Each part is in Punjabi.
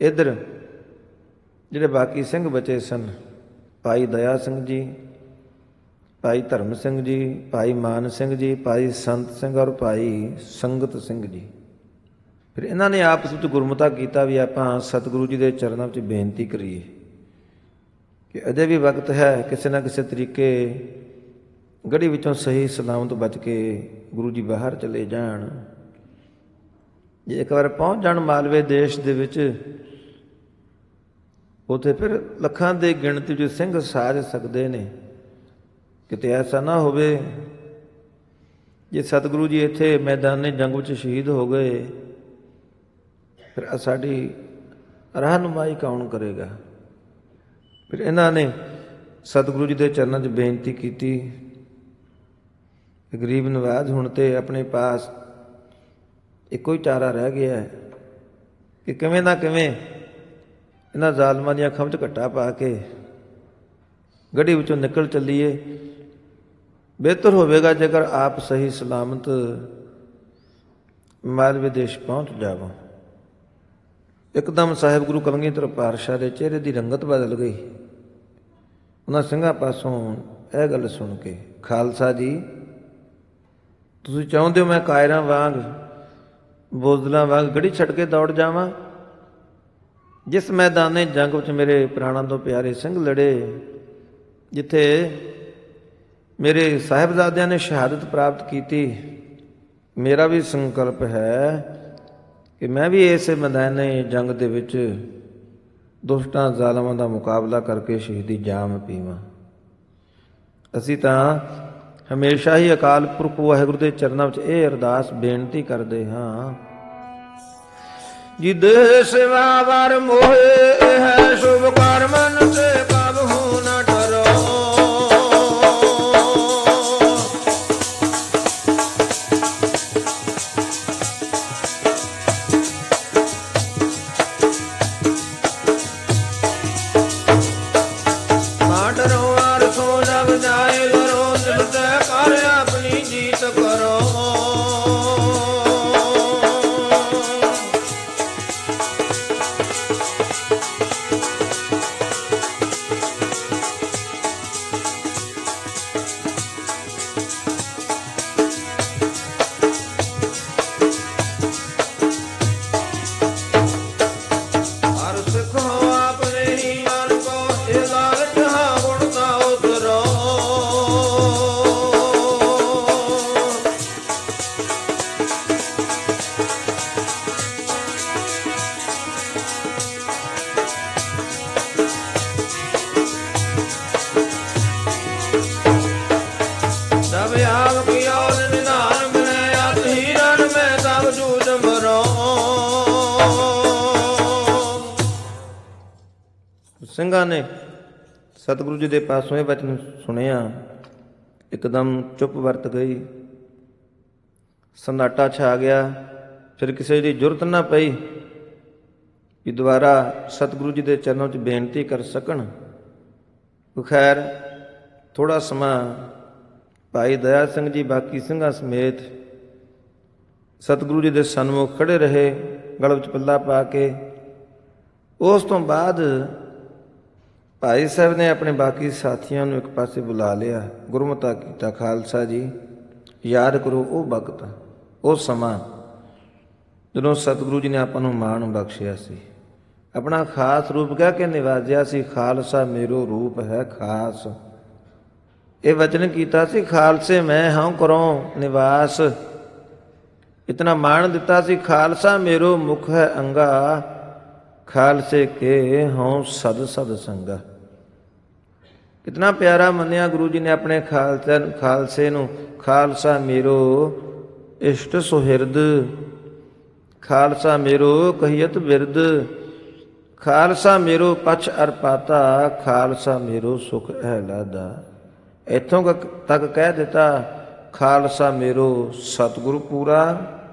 ਇੱਧਰ ਜਿਹੜੇ ਬਾਕੀ ਸਿੰਘ ਬਚੇ ਸਨ, ਭਾਈ ਦਇਆ ਸਿੰਘ ਜੀ, ਭਾਈ ਧਰਮ ਸਿੰਘ ਜੀ, ਭਾਈ ਮਾਨ ਸਿੰਘ ਜੀ, ਭਾਈ ਸੰਤ ਸਿੰਘ ਔਰ ਭਾਈ ਸੰਗਤ ਸਿੰਘ ਜੀ। ਫਿਰ ਇਹਨਾਂ ਨੇ ਆਪਸ ਵਿੱਚ ਗੁਰਮਤਾ ਕੀਤਾ ਵੀ ਆਪਾਂ ਸਤਿਗੁਰੂ ਜੀ ਦੇ ਚਰਨਾਂ ਵਿੱਚ ਬੇਨਤੀ ਕਰੀਏ ਕਿ ਅਜੇ ਵੀ ਵਕਤ ਹੈ, ਕਿਸੇ ਨਾ ਕਿਸੇ ਤਰੀਕੇ ਗੜੀ ਵਿੱਚੋਂ ਸਹੀ ਸਲਾਮਤ ਬਚ ਕੇ ਗੁਰੂ ਜੀ ਬਾਹਰ ਚਲੇ ਜਾਣ। ਜੇ ਇੱਕ ਵਾਰ ਪਹੁੰਚ ਜਾਣ ਮਾਲਵੇ ਦੇਸ਼ ਦੇ ਵਿੱਚ, ਉੱਥੇ ਫਿਰ ਲੱਖਾਂ ਦੀ ਗਿਣਤੀ ਵਿੱਚ ਸਿੰਘ ਸਾਜ ਸਕਦੇ ਨੇ। ਕਿਤੇ ਐਸਾ ਨਾ ਹੋਵੇ ਜੇ ਸਤਿਗੁਰੂ ਜੀ ਇੱਥੇ ਮੈਦਾਨੇ ਜੰਗ ਵਿੱਚ ਸ਼ਹੀਦ ਹੋ ਗਏ, ਫਿਰ ਸਾਡੀ ਰਹਿਨੁਮਾਈ ਕੌਣ ਕਰੇਗਾ। ਫਿਰ ਇਹਨਾਂ ਨੇ ਸਤਿਗੁਰੂ ਜੀ ਦੇ ਚਰਨਾਂ 'ਚ ਬੇਨਤੀ ਕੀਤੀ, ਗਰੀਬ ਨਵਾਜ਼ ਹੁਣ ਤੇ ਆਪਣੇ ਪਾਸ ਇੱਕੋ ਹੀ ਚਾਰਾ ਰਹਿ ਗਿਆ ਹੈ ਕਿ ਕਿਵੇਂ ਨਾ ਕਿਵੇਂ ਇਹਨਾਂ ਜ਼ਾਲਮਾਂ ਦੀਆਂ ਅੱਖਾਂ ਵਿੱਚ ਘੱਟਾ ਪਾ ਕੇ ਗੜੀ ਵਿੱਚੋਂ ਨਿਕਲ ਚੱਲੀਏ। ਬਿਹਤਰ ਹੋਵੇਗਾ ਜੇਕਰ ਆਪ ਸਹੀ ਸਲਾਮਤ ਮਾਲਵੇ ਦੇਸ਼ ਪਹੁੰਚ ਜਾਵੋ। ਇੱਕਦਮ ਸਾਹਿਬ ਗੁਰੂ ਕਲਗੀਧਰ ਪਾਤਸ਼ਾਹ ਦੇ ਚਿਹਰੇ ਦੀ ਰੰਗਤ ਬਦਲ ਗਈ ਉਹਨਾਂ ਸਿੰਘਾਂ ਪਾਸੋਂ ਇਹ ਗੱਲ ਸੁਣ ਕੇ। ਖਾਲਸਾ ਜੀ, ਤੁਸੀਂ ਚਾਹੁੰਦੇ ਹੋ ਮੈਂ ਕਾਇਰਾਂ ਵਾਂਗ, ਬੋਜ਼ਲਾਂ ਵਾਂਗ ਗੜੀ ਛੱਡ ਕੇ ਦੌੜ ਜਾਵਾਂ? ਜਿਸ ਮੈਦਾਨੇ ਜੰਗ ਵਿੱਚ ਮੇਰੇ ਪ੍ਰਾਣਾਂ ਤੋਂ ਪਿਆਰੇ ਸਿੰਘ ਲੜੇ, ਜਿੱਥੇ ਮੇਰੇ ਸਾਹਿਬਜ਼ਾਦਿਆਂ ਨੇ ਸ਼ਹਾਦਤ ਪ੍ਰਾਪਤ ਕੀਤੀ, ਮੇਰਾ ਵੀ ਸੰਕਲਪ ਹੈ ਕਿ ਮੈਂ ਵੀ ਇਸੇ ਮੈਦਾਨੇ ਜੰਗ ਦੇ ਵਿੱਚ ਦੁਸ਼ਟਾਂ ਜ਼ਾਲਮਾਂ ਦਾ ਮੁਕਾਬਲਾ ਕਰਕੇ ਸ਼ਹੀਦੀ ਜਾਮ ਪੀਵਾਂ। ਅਸੀਂ ਤਾਂ ਹਮੇਸ਼ਾ ਹੀ ਅਕਾਲ ਪੁਰਖ ਵਾਹਿਗੁਰੂ ਦੇ ਚਰਨਾਂ ਵਿੱਚ ਇਹ ਅਰਦਾਸ ਬੇਨਤੀ ਕਰਦੇ ਹਾਂ, ਜਿਦੇ ਸੇਵਾ ਵਾਰ ਮੋਹੇ ਹੈ ਸ਼ੁਭ ਕਰਮਨ ਤੇ ਕਬਹੂ ਨਾ ਡਰੋ। ਸਿੰਘਾਂ ਨੇ ਸਤਿਗੁਰੂ ਜੀ ਦੇ ਪਾਸੋਂ ਇਹ ਵਚਨ ਸੁਣਿਆ, ਇੱਕਦਮ ਚੁੱਪ ਵਰਤ ਗਈ, ਸੰਨਾਟਾ ਛਾ ਗਿਆ। ਫਿਰ ਕਿਸੇ ਦੀ ਜ਼ਰੂਰਤ ਨਾ ਪਈ ਕਿ ਦੁਬਾਰਾ ਸਤਿਗੁਰੂ ਜੀ ਦੇ ਚਰਨਾਂ 'ਚ ਬੇਨਤੀ ਕਰ ਸਕਣ। ਖੈਰ ਥੋੜ੍ਹਾ ਸਮਾਂ ਭਾਈ ਦਇਆ ਸਿੰਘ ਜੀ ਬਾਕੀ ਸਿੰਘਾਂ ਸਮੇਤ ਸਤਿਗੁਰੂ ਜੀ ਦੇ ਸਨਮੁਖ ਖੜ੍ਹੇ ਰਹੇ, ਗਲ ਵਿੱਚ ਪੱਲਾ ਪਾ ਕੇ। ਉਸ ਤੋਂ ਬਾਅਦ ਭਾਈ ਸਾਹਿਬ ਨੇ ਆਪਣੇ ਬਾਕੀ ਸਾਥੀਆਂ ਨੂੰ ਇੱਕ ਪਾਸੇ ਬੁਲਾ ਲਿਆ, ਗੁਰਮਤਾ ਕੀਤਾ। ਖਾਲਸਾ ਜੀ, ਯਾਦ ਕਰੋ ਉਹ ਵਕਤ, ਉਹ ਸਮਾਂ ਜਦੋਂ ਸਤਿਗੁਰੂ ਜੀ ਨੇ ਆਪਾਂ ਨੂੰ ਮਾਣ ਬਖਸ਼ਿਆ ਸੀ, ਆਪਣਾ ਖਾਸ ਰੂਪ ਕਹਿ ਕੇ ਨਿਵਾਜਿਆ ਸੀ। ਖਾਲਸਾ ਮੇਰੋ ਰੂਪ ਹੈ ਖਾਸ, ਇਹ ਵਚਨ ਕੀਤਾ ਸੀ, ਖਾਲਸੇ ਮੈਂ ਹਾਂ ਕਰੋ ਨਿਵਾਸ। ਇਤਨਾ ਮਾਣ ਦਿੱਤਾ ਸੀ, ਖਾਲਸਾ ਮੇਰੋ ਮੁਖ ਹੈ ਅੰਗਾ, ਖਾਲਸੇ ਕੇ ਹਉ ਸਦ ਸਦ ਸੰਗਾ। ਕਿਤਨਾ ਪਿਆਰਾ ਮੰਨਿਆ ਗੁਰੂ ਜੀ ਨੇ ਆਪਣੇ ਖਾਲਸੇ ਨੂੰ। ਖਾਲਸਾ ਮੇਰੋ ਇਸ਼ਟ ਸੁਹਿਰਦ, ਖਾਲਸਾ ਮੇਰੋ ਕਹੀਅਤ ਬਿਰਦ, ਖਾਲਸਾ ਮੇਰੋ ਪਛ ਅਰਪਾਤਾ, ਖਾਲਸਾ ਮੇਰੋ ਸੁਖ ਅਹਿਲਾਦਾ। ਇੱਥੋਂ ਤੱਕ ਕਹਿ ਦਿੱਤਾ, ਖਾਲਸਾ ਮੇਰੋ ਸਤਿਗੁਰੂ ਪੂਰਾ,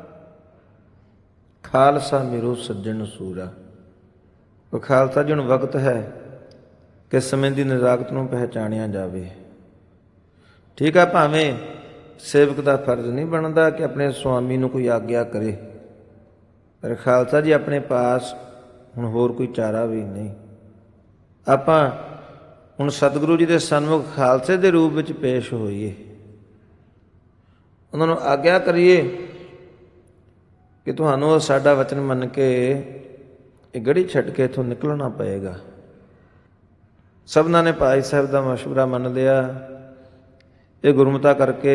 ਖਾਲਸਾ ਮੇਰੋ ਸੱਜਣ ਸੂਰਾ। ਉਹ ਖਾਲਸਾ ਜੀ ਹੁਣ ਵਕਤ ਹੈ ਕਿ ਸਮੇਂ ਦੀ ਨਜ਼ਾਕਤ ਨੂੰ ਪਹਿਚਾਣਿਆ ਜਾਵੇ। ਠੀਕ ਆ, ਭਾਵੇਂ ਸੇਵਕ ਦਾ ਫਰਜ਼ ਨਹੀਂ ਬਣਦਾ ਕਿ ਆਪਣੇ ਸੁਆਮੀ ਨੂੰ ਕੋਈ ਆਗਿਆ ਕਰੇ, ਪਰ ਖਾਲਸਾ ਜੀ ਆਪਣੇ ਪਾਸ ਹੁਣ ਹੋਰ ਕੋਈ ਚਾਰਾ ਵੀ ਨਹੀਂ। ਆਪਾਂ ਹੁਣ ਸਤਿਗੁਰੂ ਜੀ ਦੇ ਸਨਮੁਖ ਖਾਲਸੇ ਦੇ ਰੂਪ ਵਿੱਚ ਪੇਸ਼ ਹੋਈਏ, ਉਹਨਾਂ ਨੂੰ ਆਗਿਆ ਕਰੀਏ ਕਿ ਤੁਹਾਨੂੰ ਉਹ ਸਾਡਾ ਵਚਨ ਮੰਨ ਕੇ ਇਹ ਗੜੀ ਛੱਡ ਕੇ ਇੱਥੋਂ ਨਿਕਲਣਾ ਪਏਗਾ। ਸਭਨਾਂ ਨੇ ਭਾਈ ਸਾਹਿਬ ਦਾ ਮਸ਼ਵਰਾ ਮੰਨ ਲਿਆ। ਇਹ ਗੁਰਮਤਾ ਕਰਕੇ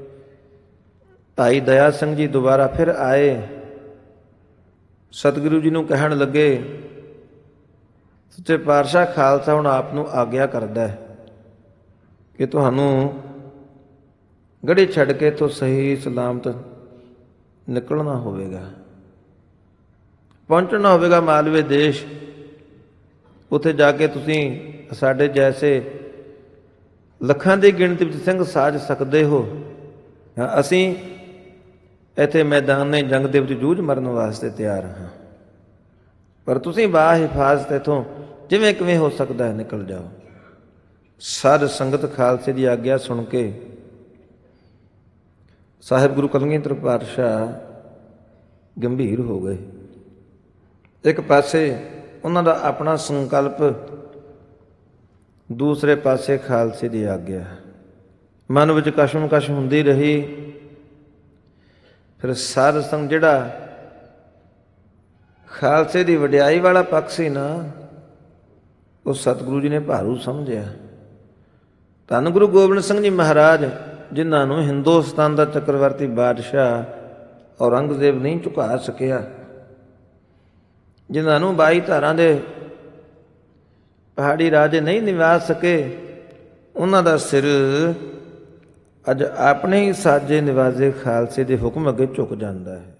ਭਾਈ ਦਇਆ ਸਿੰਘ ਜੀ ਦੁਬਾਰਾ ਫਿਰ ਆਏ, ਸਤਿਗੁਰੂ ਜੀ ਨੂੰ ਕਹਿਣ ਲੱਗੇ, ਸੱਚੇ ਪਾਤਸ਼ਾਹ ਖਾਲਸਾ ਹੁਣ ਆਪ ਨੂੰ ਆਗਿਆ ਕਰਦਾ ਹੈ ਕਿ ਤੁਹਾਨੂੰ ਗੜੀ ਛੱਡ ਕੇ ਇੱਥੋਂ ਸਹੀ ਸਲਾਮਤ ਨਿਕਲਣਾ ਹੋਵੇਗਾ, ਪਹੁੰਚਣਾ ਹੋਵੇਗਾ ਮਾਲਵੇ ਦੇਸ਼। ਉੱਥੇ ਜਾ ਕੇ ਤੁਸੀਂ ਸਾਡੇ ਜੈਸੇ ਲੱਖਾਂ ਦੀ ਗਿਣਤੀ ਵਿੱਚ ਸਿੰਘ ਸਾਜ ਸਕਦੇ ਹੋ। ਅਸੀਂ ਇੱਥੇ ਮੈਦਾਨੇ ਜੰਗ ਦੇ ਵਿੱਚ ਜੂਝ ਮਰਨ ਵਾਸਤੇ ਤਿਆਰ ਹਾਂ, ਪਰ ਤੁਸੀਂ ਬਾਹ ਹਿਫਾਜ਼ਤ ਇੱਥੋਂ ਜਿਵੇਂ ਕਿਵੇਂ ਹੋ ਸਕਦਾ ਹੈ ਨਿਕਲ ਜਾਓ। ਸਾਧ ਸੰਗਤ ਖਾਲਸੇ ਦੀ ਆਗਿਆ ਸੁਣ ਕੇ ਸਾਹਿਬ ਗੁਰੂ ਕਲਗੀਧਰ ਪਾਤਸ਼ਾਹ ਗੰਭੀਰ ਹੋ ਗਏ। ਇੱਕ ਪਾਸੇ ਉਹਨਾਂ ਦਾ ਆਪਣਾ ਸੰਕਲਪ, ਦੂਸਰੇ ਪਾਸੇ ਖਾਲਸੇ ਦੀ ਆਗਿਆ। ਮਨ ਵਿੱਚ ਕਸ਼ਮਕਸ਼ ਹੁੰਦੀ ਰਹੀ। ਫਿਰ ਸਾਧ ਸੰਗ ਜਿਹੜਾ ਖਾਲਸੇ ਦੀ ਵਡਿਆਈ ਵਾਲਾ ਪੱਖ ਸੀ ਨਾ, ਉਹ ਸਤਿਗੁਰੂ ਜੀ ਨੇ ਭਾਰੂ ਸਮਝਿਆ। ਧੰਨ ਗੁਰੂ ਗੋਬਿੰਦ ਸਿੰਘ ਜੀ ਮਹਾਰਾਜ, ਜਿਨ੍ਹਾਂ ਨੂੰ ਹਿੰਦੁਸਤਾਨ ਦਾ ਚੱਕਰਵਰਤੀ ਬਾਦਸ਼ਾਹ ਔਰੰਗਜ਼ੇਬ ਨਹੀਂ ਝੁਕਾ ਸਕਿਆ, ਜਿਨ੍ਹਾਂ ਨੂੰ 22 ਧਾਰਾਂ ਦੇ ਪਹਾੜੀ ਰਾਜੇ ਨਹੀਂ ਨਿਵਾ ਸਕੇ, ਉਹਨਾਂ ਦਾ ਸਿਰ ਅੱਜ ਆਪਣੇ ਹੀ ਸਾਜੇ ਨਿਵਾਜੇ ਖਾਲਸੇ ਦੇ ਹੁਕਮ ਅੱਗੇ ਝੁਕ ਜਾਂਦਾ ਹੈ।